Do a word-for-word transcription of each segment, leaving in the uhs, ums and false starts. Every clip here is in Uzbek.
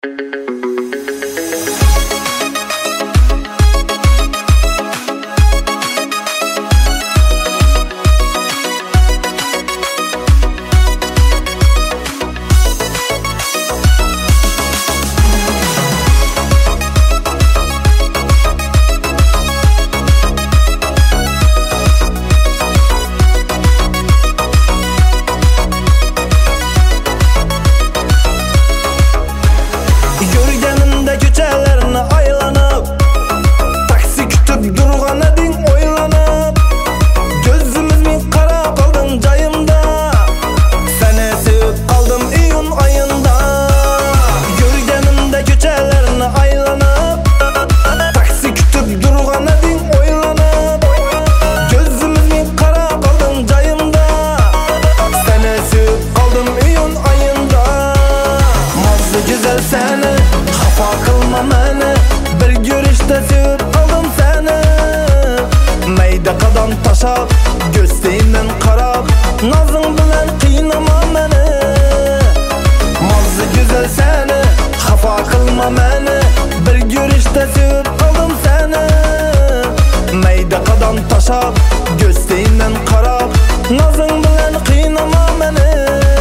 Yürgenimde köçelerini aylanıp, taksi kütüp durgan edin oylanıp, gözümüzün kara kaldın cayımda, seni sevip kaldım iyun ayında. Yürgenimde köçelerini aylanıp, taksi kütüp durgan edin oylanıp, gözümüzün kara kaldın cayımda, seni sevip kaldım iyun ayında. Mazlı güzel seni, xafa qilma meni, bir görüşte sevip aldım seni. Mayda qadam tashab, gözlerinden qarab, nazın bilan qiynama meni. Mazlı güzel seni, xafa qilma meni, bir görüşte sevip aldım seni. Mayda qadam tashab, gözlerinden qarab, nazın bilan qiynama meni.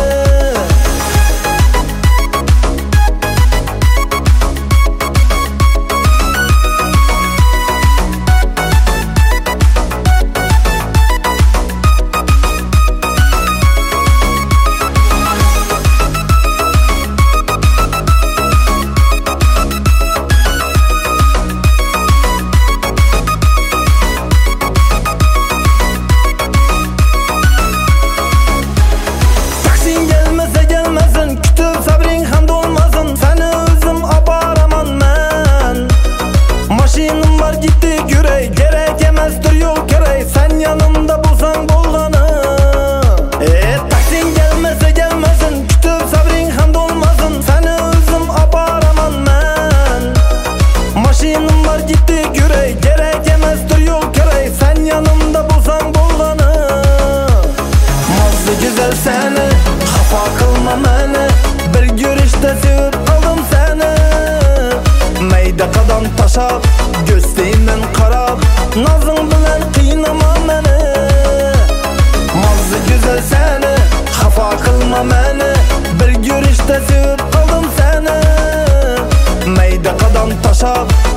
Maşinim var gitti gürey, gerek emezdir yol kerey, sen yanımda bulsan bolganı. E taksin gelmese gelmesin, kütüp sabrin hem dolmasın, seni özüm aparaman men. Maşinim var gitti gürey, gerek emezdir yol kerey, sen yanımda bulsan bolganı. Mazlı güzel seni, xafa qilma meni, bir görüşte sevip aldım seni. Mayda qadam tashab, gözlerinden qarab, nazın bilan qiynama meni. Mazlı güzel seni, xafa qilma meni, bir görüşte sevip aldım seni. Mayda qadam tashab,